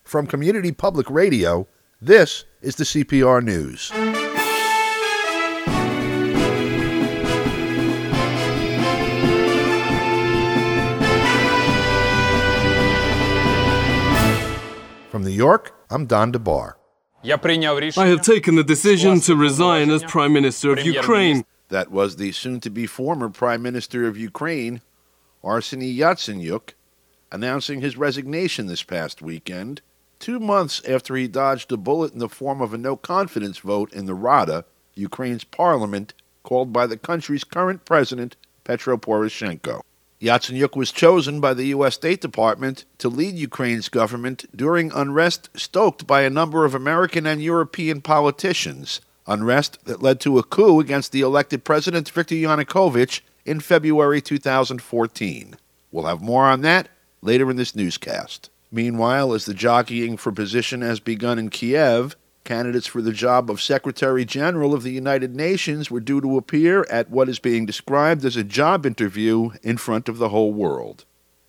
From Community Public Radio, this is the CPR News. From New York, I'm Don DeBar. I have taken the decision to resign as Prime Minister of Ukraine. That was the soon-to-be former Prime Minister of Ukraine, Arseniy Yatsenyuk, announcing his resignation this past weekend, 2 months after he dodged a bullet in the form of a no-confidence vote in the Rada, Ukraine's parliament, called by the country's current president, Petro Poroshenko. Yatsenyuk was chosen by the U.S. State Department to lead Ukraine's government during unrest stoked by a number of American and European politicians, unrest that led to a coup against the elected President Viktor Yanukovych in February 2014. We'll have more on that later in this newscast. Meanwhile, as the jockeying for position has begun in Kiev, candidates for the job of Secretary General of the United Nations were due to appear at what is being described as a job interview in front of the whole world.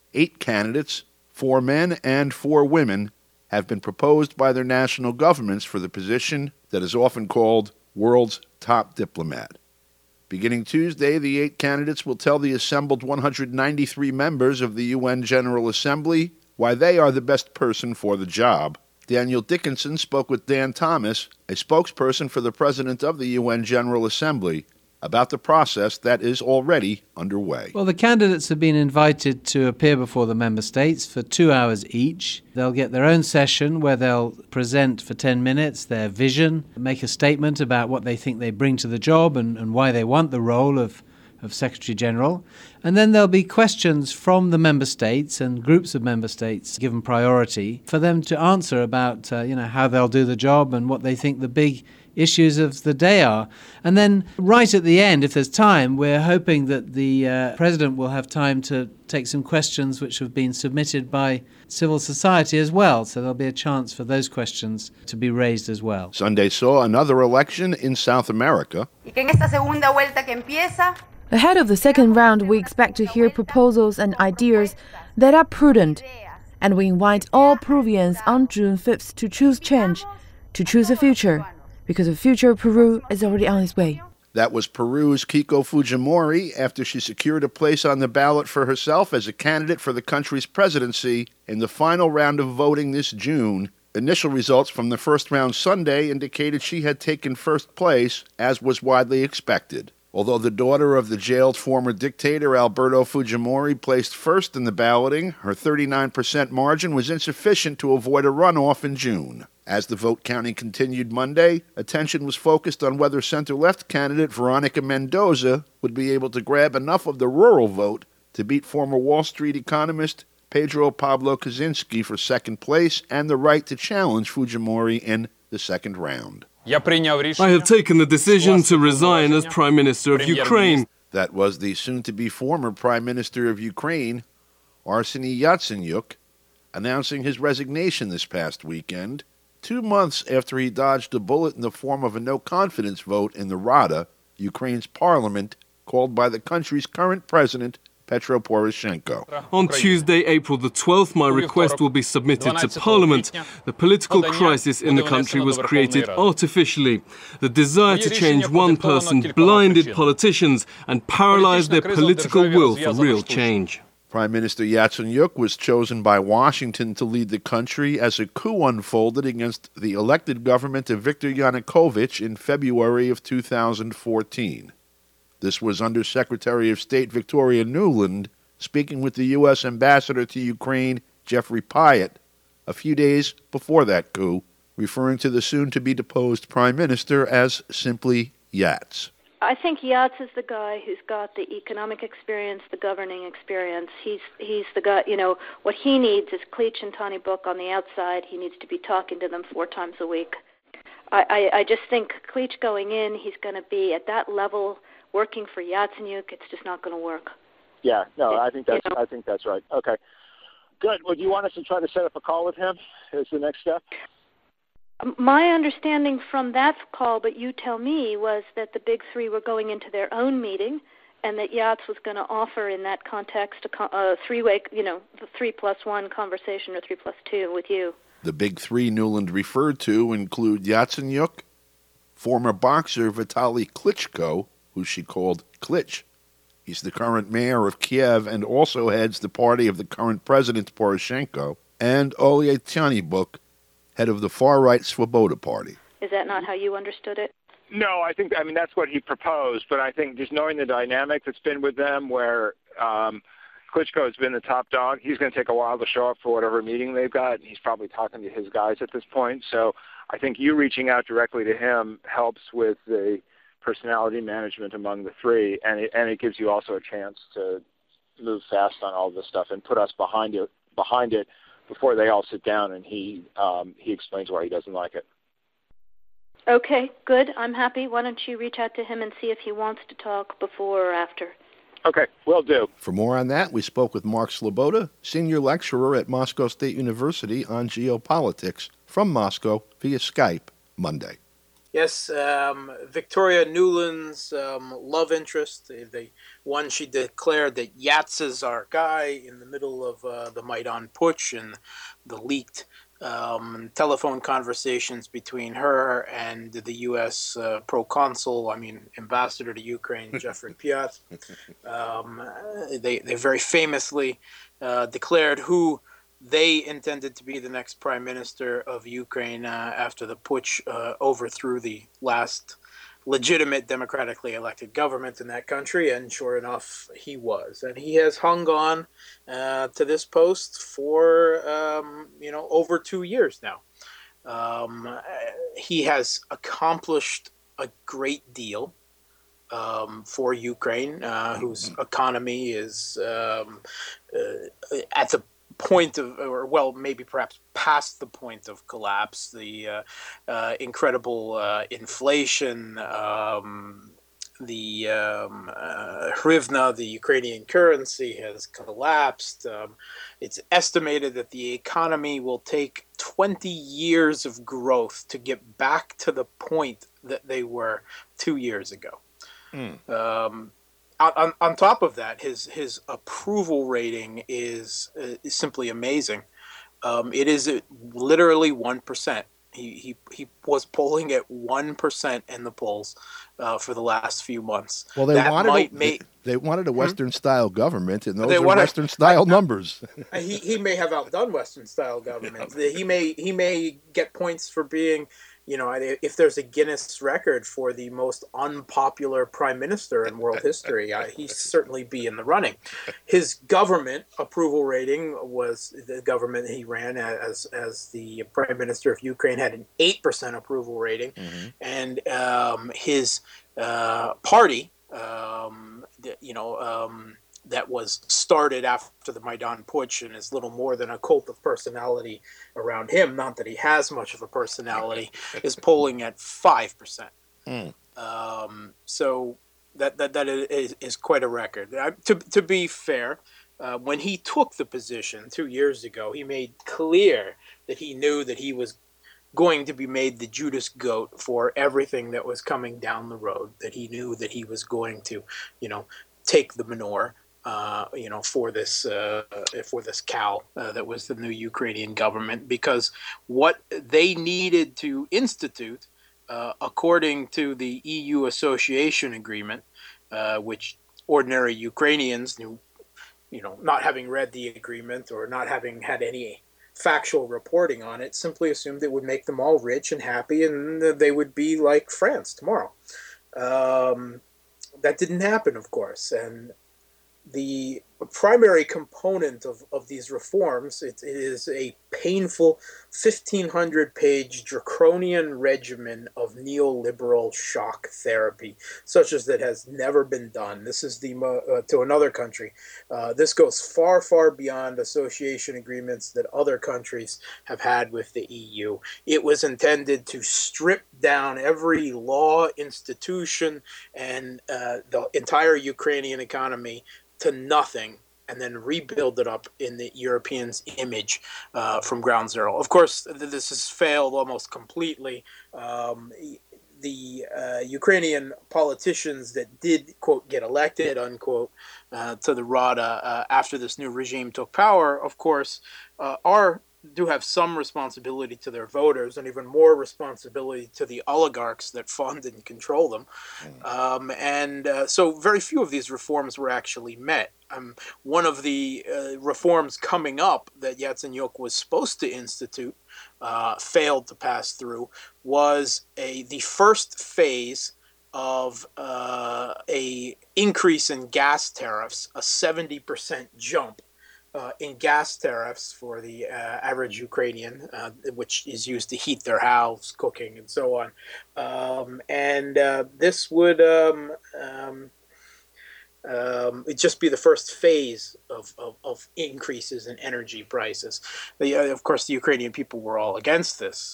8 candidates, 4 men and 4 women, have been proposed by their national governments for the position that is often called world's top diplomat. Beginning Tuesday, the 8 candidates will tell the assembled 193 members of the UN General Assembly why they are the best person for the job. Daniel Dickinson spoke with Dan Thomas, a spokesperson for the President of the UN General Assembly, about the process that is already underway. Well, the candidates have been invited to appear before the member states for 2 hours each. They'll get their own session where they'll present for 10 minutes their vision, make a statement about what they think they bring to the job and why they want the role of Secretary General. And then there'll be questions from the member states and groups of member states given priority for them to answer about how they'll do the job and what they think the big issues of the day are. And then right at the end, if there's time, we're hoping that the President will have time to take some questions which have been submitted by civil society as well. So there'll be a chance for those questions to be raised as well. Sunday saw another election in South America. Ahead of the second round, we expect to hear proposals and ideas that are prudent. And we invite all Peruvians on June 5th to choose change, to choose a future, because the future of Peru is already on its way. That was Peru's Keiko Fujimori after she secured a place on the ballot for herself as a candidate for the country's presidency in the final round of voting this June. Initial results from the first round Sunday indicated she had taken first place, as was widely expected. Although the daughter of the jailed former dictator Alberto Fujimori placed first in the balloting, her 39% margin was insufficient to avoid a runoff in June. As the vote counting continued Monday, attention was focused on whether center-left candidate Veronica Mendoza would be able to grab enough of the rural vote to beat former Wall Street economist Pedro Pablo Kaczynski for second place and the right to challenge Fujimori in the second round. I have taken the decision to resign as Prime Minister of Ukraine. That was the soon-to-be former Prime Minister of Ukraine, Arseniy Yatsenyuk, announcing his resignation this past weekend, 2 months after he dodged a bullet in the form of a no-confidence vote in the Rada, Ukraine's parliament, called by the country's current president, Petro Poroshenko. On Tuesday, April the 12th, my request will be submitted to Parliament. The political crisis in the country was created artificially. The desire to change one person blinded politicians and paralyzed their political will for real change. Prime Minister Yatsenyuk was chosen by Washington to lead the country as a coup unfolded against the elected government of Viktor Yanukovych in February of 2014. This was Under Secretary of State Victoria Nuland speaking with the U.S. Ambassador to Ukraine, Jeffrey Pyatt, a few days before that coup, referring to the soon-to-be-deposed Prime Minister as simply Yats. I think Yats is the guy who's got the economic experience, the governing experience. He's the guy, what he needs is Klitsch and Tony Book on the outside. He needs to be talking to them 4 times a week. I just think Klitsch going in, he's going to be at that level working for Yatsenyuk. It's just not going to work. Yeah, no, I think that's right. Okay, good. Well, do you want us to try to set up a call with him as the next step? My understanding from that call, but you tell me, was that the big three were going into their own meeting, and that Yats was going to offer in that context a three-way, the 3+1 conversation or 3+2 with you. The big three Nuland referred to include Yatsenyuk, former boxer Vitaly Klitschko, who she called Klitsch. He's the current mayor of Kiev and also heads the party of the current president Poroshenko, and Oleh Tyahnybok, head of the far-right Svoboda party. Is that not how you understood it? No, I mean, that's what he proposed, but I think just knowing the dynamic that's been with them where Klitschko has been the top dog, he's going to take a while to show up for whatever meeting they've got, and he's probably talking to his guys at this point. So I think you reaching out directly to him helps with the personality management among the three, and it gives you also a chance to move fast on all this stuff and put us behind it before they all sit down and he explains why he doesn't like it. Okay, good. I'm happy. Why don't you reach out to him and see if he wants to talk before or after? Okay, will do. For more on that, we spoke with Mark Sloboda, senior lecturer at Moscow State University on geopolitics, from Moscow via Skype Monday. Yes, Victoria Nuland's love interest, the one she declared that Yats is our guy in the middle of the Maidan Putsch and the leaked telephone conversations between her and the U.S. ambassador to Ukraine, Jeffrey Piat. They very famously declared who they intended to be the next prime minister of Ukraine after the putsch overthrew the last legitimate democratically elected government in that country, and sure enough, he was. And he has hung on to this post for, over 2 years now. He has accomplished a great deal for Ukraine, whose economy is at the point of, or well, maybe perhaps past the point of collapse. The incredible inflation, the hryvnia, the Ukrainian currency, has collapsed. It's estimated that the economy will take 20 years of growth to get back to the point that they were 2 years ago. On top of that, his approval rating is simply amazing. It is literally 1%. He was polling at 1% in the polls for the last few months. Well, they wanted a Western-style government, and those are Western-style numbers. He may have outdone Western-style government. He may get points for being, if there's a Guinness record for the most unpopular prime minister in world history, he'd certainly be in the running. His government approval rating was the government he ran as the prime minister of Ukraine had an 8% approval rating, and his party, that was started after the Maidan Putsch and is little more than a cult of personality around him, not that he has much of a personality, is polling at 5%. So that is quite a record. To be fair, when he took the position 2 years ago, he made clear that he knew that he was going to be made the Judas goat for everything that was coming down the road, that he knew that he was going to, take the manure, for this cow that was the new Ukrainian government, because what they needed to institute, according to the EU association agreement, which ordinary Ukrainians knew, not having read the agreement or not having had any factual reporting on it, simply assumed it would make them all rich and happy and they would be like France tomorrow. That didn't happen, of course, and the primary component of these reforms, it is a painful 1,500-page draconian regimen of neoliberal shock therapy, such as that has never been done. This is to another country. This goes far, far beyond association agreements that other countries have had with the EU. It was intended to strip down every law, institution, and the entire Ukrainian economy to nothing, and then rebuild it up in the Europeans' image from ground zero. Of course, this has failed almost completely. The Ukrainian politicians that did, quote, get elected, unquote, to the Rada after this new regime took power, of course, are do have some responsibility to their voters, and even more responsibility to the oligarchs that fund and control them. So very few of these reforms were actually met. One of the reforms coming up that Yatsenyuk was supposed to institute, failed to pass through, was the first phase of a increase in gas tariffs, a 70% jump in gas tariffs for the average Ukrainian, which is used to heat their house, cooking, and so on. This would it'd just be the first phase of increases in energy prices. Of course, the Ukrainian people were all against this.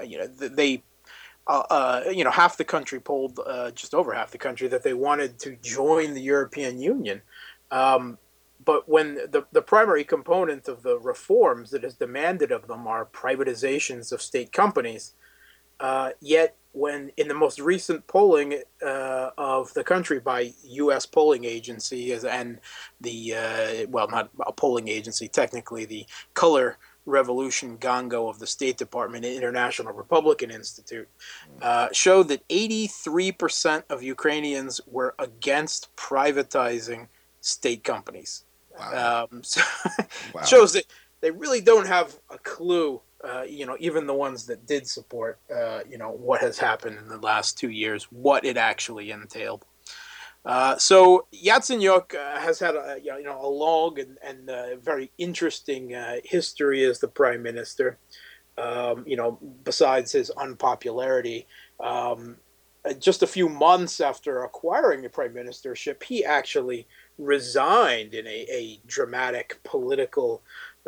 Half the country polled, just over half the country, that they wanted to join the European Union. But when the primary component of the reforms that is demanded of them are privatizations of state companies, yet when in the most recent polling of the country by U.S. polling agencies and not a polling agency, technically the Color Revolution Gongo of the State Department, International Republican Institute, showed that 83% of Ukrainians were against privatizing state companies. Wow. Wow. Shows that they really don't have a clue, even the ones that did support, what has happened in the last 2 years, what it actually entailed. So Yatsenyuk has had a long and very interesting history as the prime minister. Besides his unpopularity, just a few months after acquiring the prime ministership, he actually resigned in a dramatic political,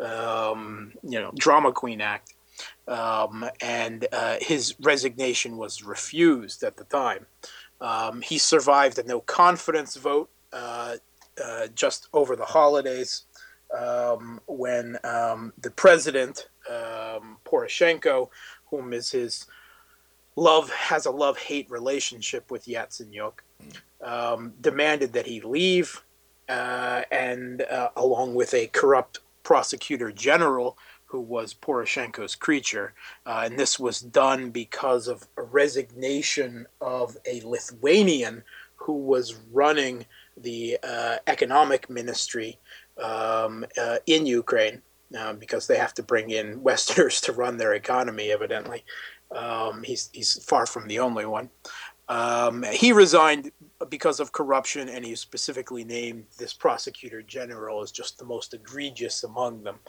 drama queen act. And his resignation was refused at the time. He survived a no confidence vote just over the holidays when the president, Poroshenko, whom is his has a love-hate relationship with Yatsenyuk, demanded that he leave, and along with a corrupt prosecutor general who was Poroshenko's creature. And this was done because of a resignation of a Lithuanian who was running the economic ministry in Ukraine, because they have to bring in Westerners to run their economy, evidently. He's far from the only one. He resigned because of corruption, and he specifically named this prosecutor general as just the most egregious among them.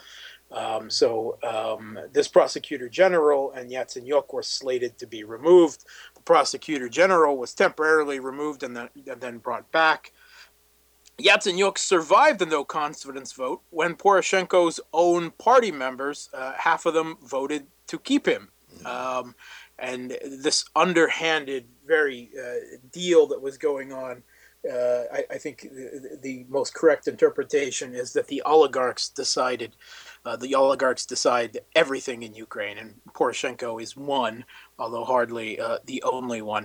This prosecutor general and Yatsenyuk were slated to be removed. The prosecutor general was temporarily removed and then brought back. Yatsenyuk survived the no confidence vote when Poroshenko's own party members, half of them, voted to keep him. And this underhanded, very deal that was going on, I think the most correct interpretation is that the oligarchs decide everything in Ukraine, and Poroshenko is one, although hardly the only one.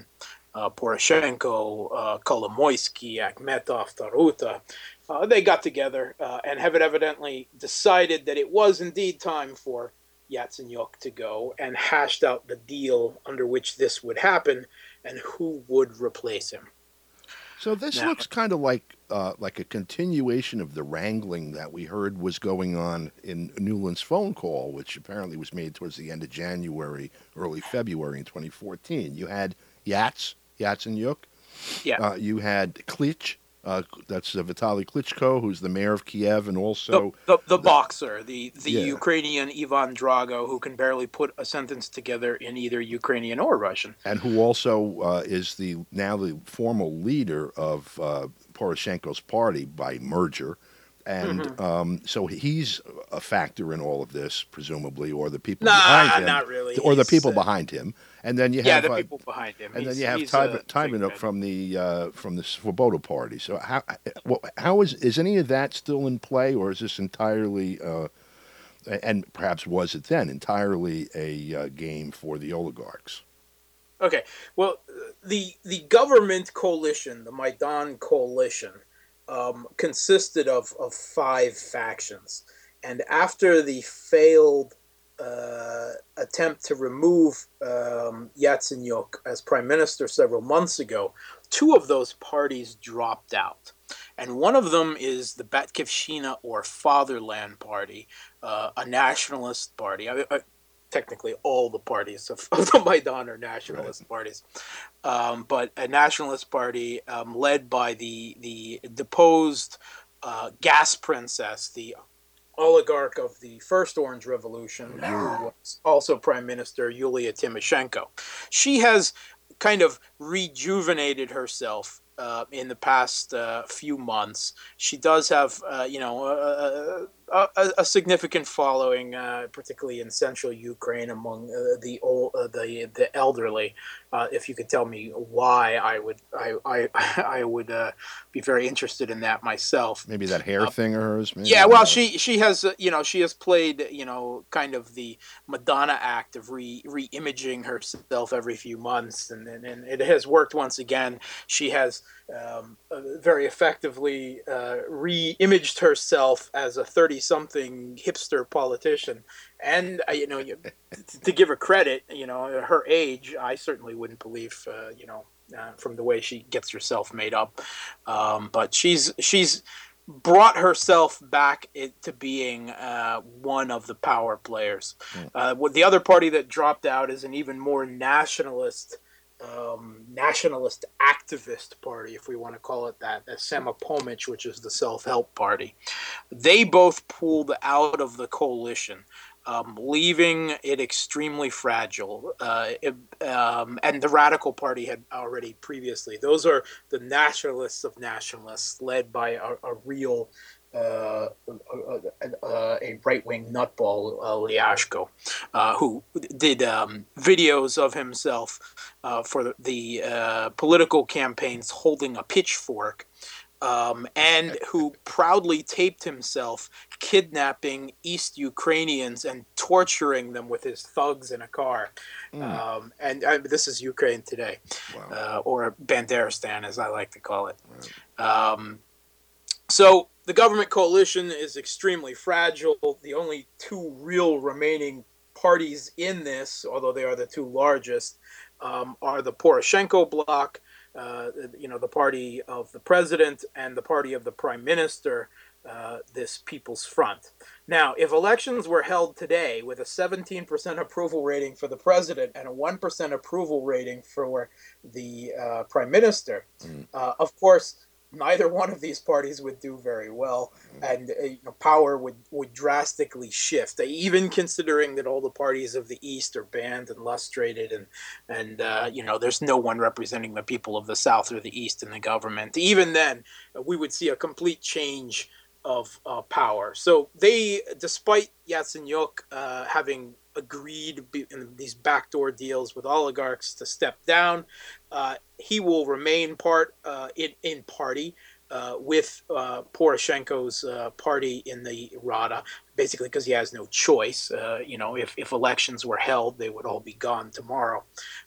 Poroshenko, Kolomoisky, Akhmetov, Taruta, they got together and have evidently decided that it was indeed time for Yatsenyuk to go, and hashed out the deal under which this would happen and who would replace him. So this looks kind of like a continuation of the wrangling that we heard was going on in Nuland's phone call, which apparently was made towards the end of January, early February in 2014. You had Yatsenyuk. Yeah. You had Klitsch. That's Vitaly Klitschko, who's the mayor of Kiev, and also the boxer, the Ukrainian Ivan Drago, who can barely put a sentence together in either Ukrainian or Russian, and who also is now the formal leader of Poroshenko's party by merger, and so he's a factor in all of this, presumably, or the people behind him, not really, or the people behind him. And then you have the people behind him. And then you have Tymynyuk from the Svoboda party. So how is any of that still in play, or is this entirely, and perhaps was it then entirely a game for the oligarchs? Okay, well, the government coalition, the Maidan coalition, consisted of 5 factions, and after the failed attempt to remove Yatsenyuk as prime minister several months ago, two of those parties dropped out. And one of them is the Batkivshina, or Fatherland Party, a nationalist party. Technically, all the parties of the Maidan are nationalist parties. But a nationalist party led by the deposed gas princess, the oligarch of the first Orange Revolution, who was also Prime Minister, Yulia Tymoshenko. She has kind of rejuvenated herself in the past few months. She does have, a significant following, particularly in central Ukraine, among the elderly. If you could tell me why, I would be very interested in that myself. Maybe that hair thing of hers. Maybe. Yeah, well, she has she has played kind of the Madonna act of re-imaging herself every few months, and it has worked once again. She has very effectively re-imaged herself as a 30-something hipster politician, and to give her credit, her age, I certainly wouldn't believe, from the way she gets herself made up, but she's brought herself back to being one of the power players. The other party that dropped out is an even more nationalist activist party, if we want to call it that, Samopomich, which is the self-help party. They both pulled out of the coalition, leaving it extremely fragile. And the Radical Party had already previously. Those are the nationalists of nationalists, led by a real a right-wing nutball, Lyashko, who did videos of himself for the political campaigns holding a pitchfork, and who proudly taped himself kidnapping East Ukrainians and torturing them with his thugs in a car. And this is Ukraine today, or Banderistan, as I like to call it. So the government coalition is extremely fragile. The only two real remaining parties in this, although they are the two largest, are the Poroshenko bloc, the party of the president, and the party of the prime minister, this People's Front. Now, if elections were held today with a 17% approval rating for the president and a 1% approval rating for the prime minister, of course, neither one of these parties would do very well, and power would drastically shift. Even considering that all the parties of the East are banned and lustrated, and there's no one representing the people of the South or the East in the government. Even then, we would see a complete change of power. So they, despite Yatsenyuk having agreed in these backdoor deals with oligarchs to step down, he will remain in party with Poroshenko's party in the Rada, basically because he has no choice. If elections were held, they would all be gone tomorrow.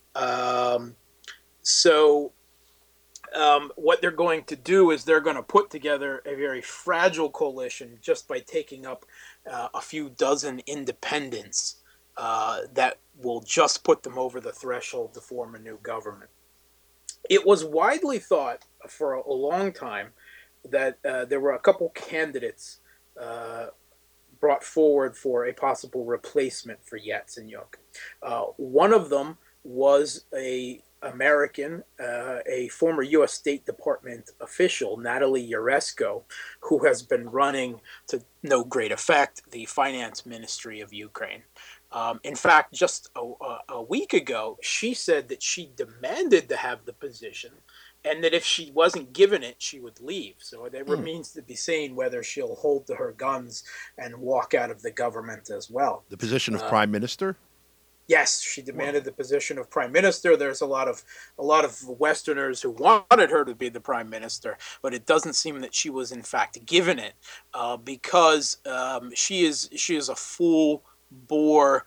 What they're going to do is they're going to put together a very fragile coalition just by taking up a few dozen independents that will just put them over the threshold to form a new government. It was widely thought for a long time that there were a couple candidates brought forward for a possible replacement for Yatsenyuk. One of them was a former U.S. State Department official, Natalie Yaresko, who has been running, to no great effect, the finance ministry of Ukraine. In fact, just a week ago, she said that she demanded to have the position, and that if she wasn't given it, she would leave. So it remains to be seen whether she'll hold to her guns and walk out of the government as well. The position of prime minister? Yes, she demanded the position of prime minister. There's a lot of Westerners who wanted her to be the prime minister, but it doesn't seem that she was in fact given it because she is a full bore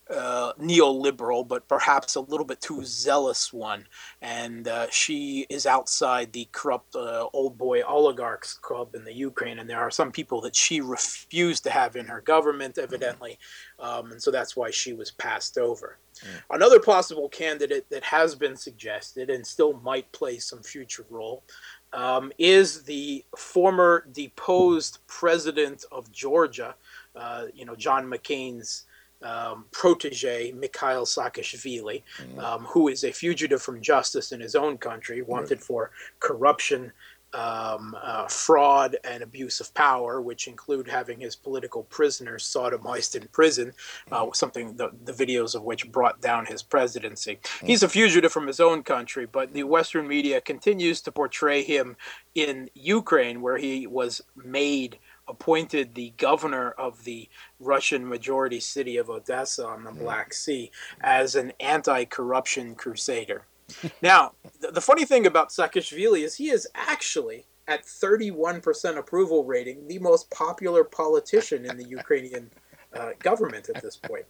neoliberal, but perhaps a little bit too zealous one. And she is outside the corrupt old boy oligarchs club in the Ukraine. And there are some people that she refused to have in her government, evidently. And so that's why she was passed over. Another possible candidate that has been suggested and still might play some future role is the former deposed president of Georgia, John McCain's protege, Mikhail Saakashvili, who is a fugitive from justice in his own country, wanted for corruption, fraud, and abuse of power, which include having his political prisoners sodomized in prison, something the videos of which brought down his presidency. He's a fugitive from his own country, but the Western media continues to portray him in Ukraine, where he was appointed the governor of the Russian majority city of Odessa on the Black Sea, as an anti-corruption crusader. Now, the funny thing about Saakashvili is he is actually, at 31% approval rating, the most popular politician in the Ukrainian government at this point.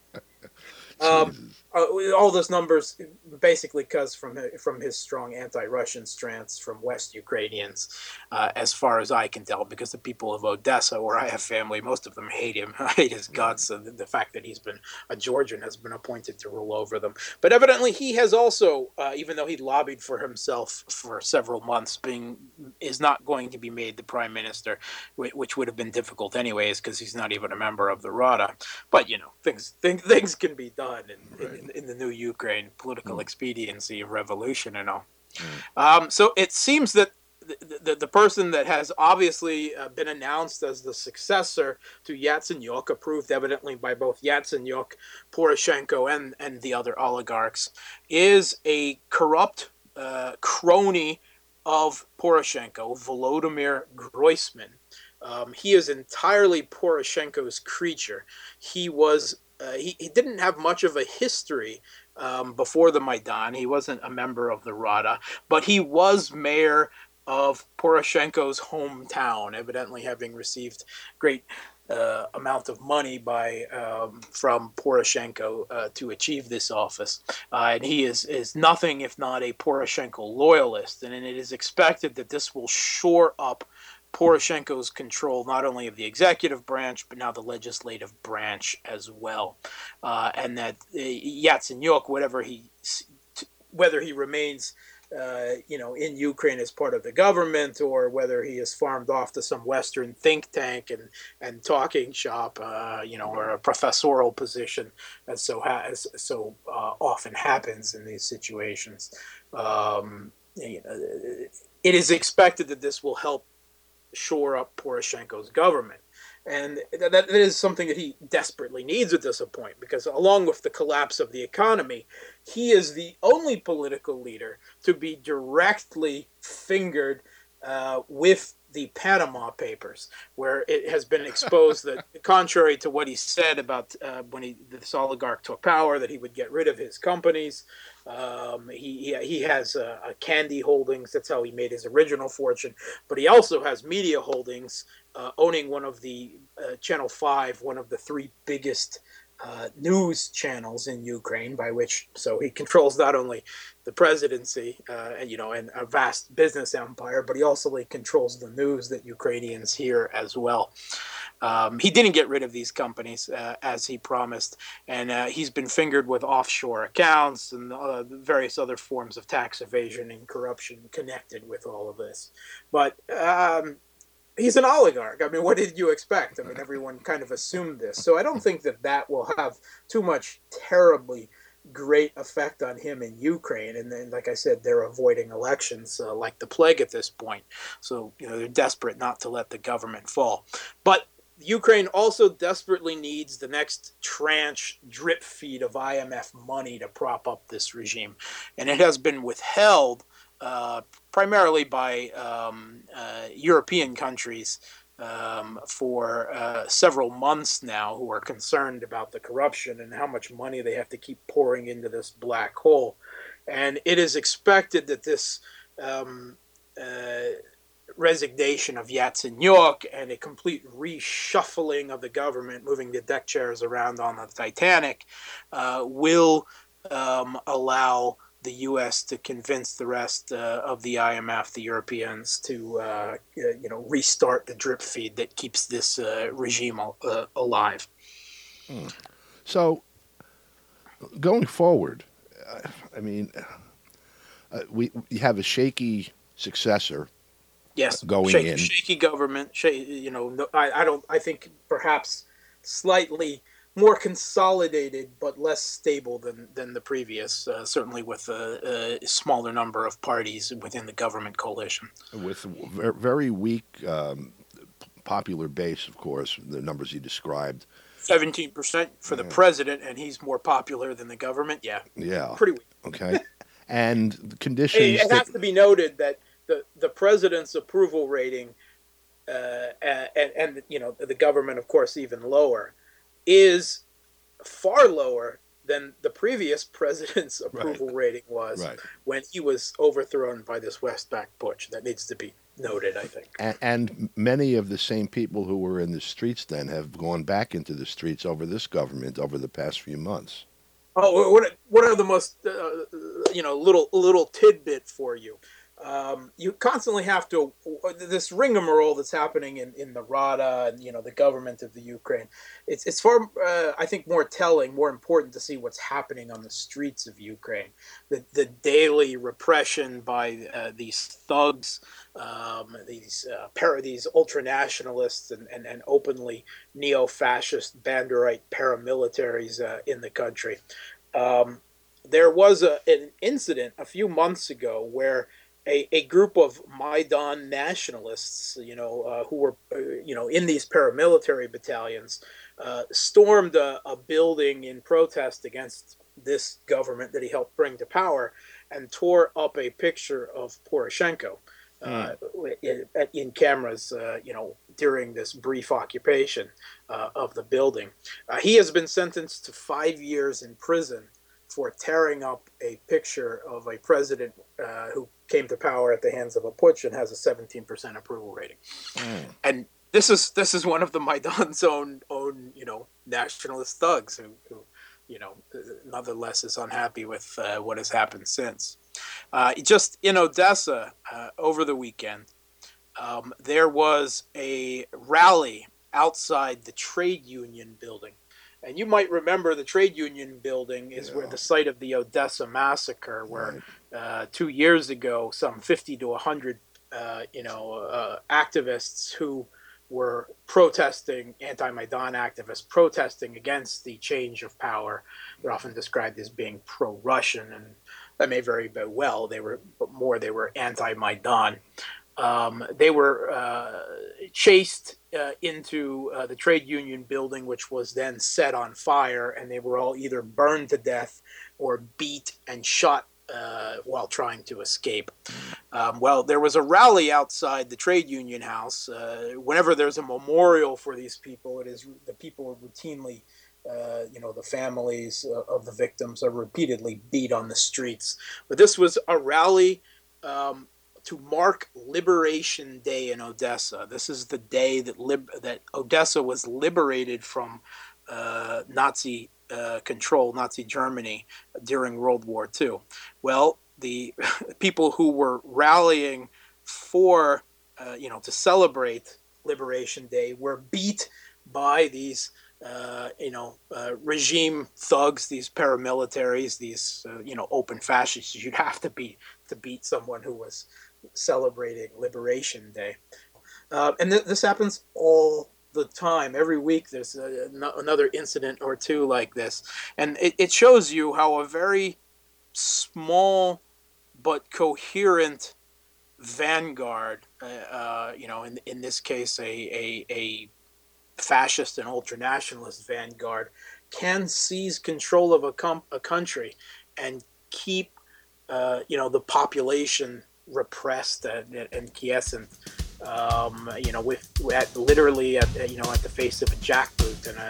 All those numbers basically comes from his strong anti-Russian stance from West Ukrainians, as far as I can tell, because the people of Odessa, where I have family, most of them hate him, hate his guts, and the fact that he's been a Georgian has been appointed to rule over them. But evidently he has also, even though he lobbied for himself for several months, is not going to be made the prime minister, which would have been difficult anyways, because he's not even a member of the Rada. But, things can be done in the new Ukraine, political expediency of revolution and all. So it seems that the person that has obviously been announced as the successor to Yatsenyuk, approved evidently by both Yatsenyuk, Poroshenko, and the other oligarchs, is a corrupt crony of Poroshenko, Volodymyr Groysman. He is entirely Poroshenko's creature. He was he didn't have much of a history before the Maidan. He wasn't a member of the Rada, but he was mayor of Poroshenko's hometown, evidently having received great amount of money from Poroshenko to achieve this office. And he is nothing if not a Poroshenko loyalist, and it is expected that this will shore up Poroshenko's control not only of the executive branch, but now the legislative branch as well. And that Yatsenyuk, whether he remains in Ukraine as part of the government, or whether he is farmed off to some Western think tank and talking shop, or a professorial position, as so often happens in these situations. It is expected that this will help shore up Poroshenko's government. And that is something that he desperately needs at this point, because along with the collapse of the economy, he is the only political leader to be directly fingered with the Panama Papers, where it has been exposed that, contrary to what he said about when this oligarch took power, that he would get rid of his companies. He has candy holdings. That's how he made his original fortune. But he also has media holdings, owning one of the Channel 5, one of the three biggest news channels in Ukraine, so he controls not only the presidency and a vast business empire, but he also controls the news that Ukrainians hear as well. He didn't get rid of these companies as he promised, and he's been fingered with offshore accounts and various other forms of tax evasion and corruption connected with all of this. But he's an oligarch. I mean, what did you expect? I mean, everyone kind of assumed this. So I don't think that will have too much terribly great effect on him in Ukraine. And then, like I said, they're avoiding elections like the plague at this point. So, they're desperate not to let the government fall. But Ukraine also desperately needs the next tranche drip feed of IMF money to prop up this regime. And it has been withheld primarily by European countries for several months now, who are concerned about the corruption and how much money they have to keep pouring into this black hole. And it is expected that this resignation of Yatsenyuk and a complete reshuffling of the government, moving the deck chairs around on the Titanic, will allow the U.S. to convince the rest of the IMF, the Europeans, to restart the drip feed that keeps this regime alive. So, going forward, we have a shaky successor. Yes, going in. Shaky government. I think perhaps slightly more consolidated, but less stable than the previous. Certainly, with a smaller number of parties within the government coalition. With a very weak popular base, of course, the numbers you described. 17% for the president, and he's more popular than the government. Yeah. Pretty weak. Okay. And the conditions. It has to be noted that the president's approval rating, and the government, of course, even lower, is far lower than the previous president's approval rating was when he was overthrown by this Westpac putsch. That needs to be noted, I think. And many of the same people who were in the streets then have gone back into the streets over this government over the past few months. Oh, one of the most, little tidbit for you. You constantly have to, this rigmarole that's happening in the Rada and, the government of the Ukraine. It's far, I think, more telling, more important to see what's happening on the streets of Ukraine. The daily repression by these thugs, these ultra-nationalists and openly neo-fascist Banderite paramilitaries in the country. There was an incident a few months ago where a group of Maidan nationalists, who were, in these paramilitary battalions, stormed a building in protest against this government that he helped bring to power, and tore up a picture of Poroshenko in cameras, during this brief occupation of the building. He has been sentenced to 5 years in prison for tearing up a picture of a president who came to power at the hands of a putsch and has a 17% approval rating. And this is one of the Maidan's own nationalist thugs who nonetheless is unhappy with what has happened since. Just in Odessa over the weekend, there was a rally outside the trade union building. And you might remember the trade union building is where the site of the Odessa massacre, where 2 years ago, some 50 to 100, activists who were protesting, anti-Maidan activists protesting against the change of power. They're often described as being pro-Russian, and that may very well. They were anti-Maidan. They were chased into the trade union building, which was then set on fire, and they were all either burned to death or beat and shot while trying to escape. Well, there was a rally outside the trade union house. Whenever there's a memorial for these people, the people are routinely, the families of the victims are repeatedly beat on the streets. But this was a rally to mark Liberation Day in Odessa. This is the day that Odessa was liberated from Nazi control, Nazi Germany, during World War II. Well, the people who were rallying for, to celebrate Liberation Day were beat by these, regime thugs, these paramilitaries, these, open fascists. You'd have to be to beat someone who was celebrating Liberation Day. And this happens all the time. Every week there's another incident or two like this. And it shows you how a very small but coherent vanguard, in this case a fascist and ultranationalist vanguard, can seize control of a country and keep the population repressed and quiescent, literally at the face of a jackboot and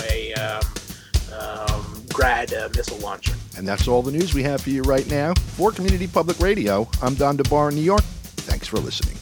a Grad missile launcher. And that's all the news we have for you right now. For Community Public Radio, I'm Don DeBar in New York. Thanks for listening.